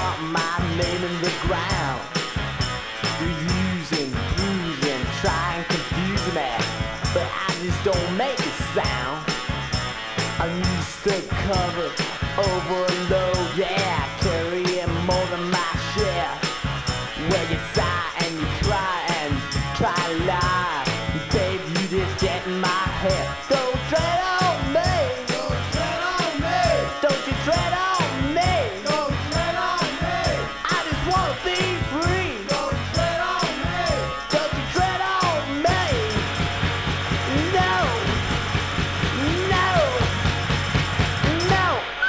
want my name in the ground. You're using, bruising, try and confuse me, but I just don't make a sound. I'm used to cover, overload, yeah, carrying more than my share. Where you sigh and you cry and try to lie, babe, you just get in my head. Don't tread on me, don't tread on me, don't you tread on me, don't tread on me. I just wanna be free, don't tread on me, don't you tread on me. No, no, no.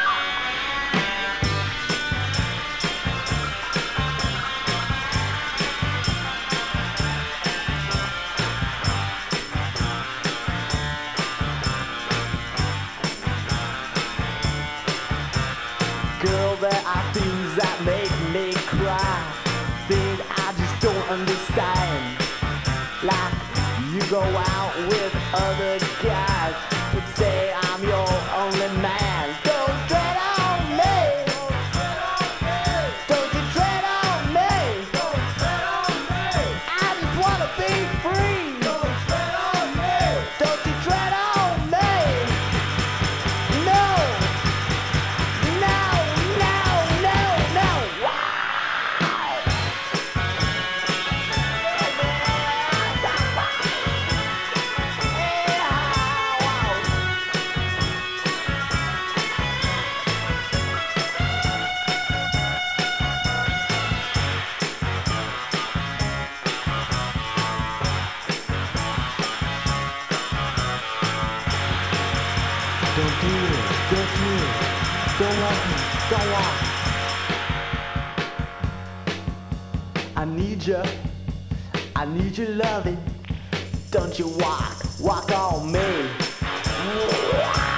Girl, there are things that make me cry, things I just don't understand. Like you go out with other guys, but say I'm your only man. Don't tread on me, don't you tread on me, don't tread on me. I just wanna be free, don't tread on me, don't you tread on me. No. No, no, no, no. Wow. Don't do it, don't do it. Don't walk, don't walk. I need your loving. Don't you walk on me.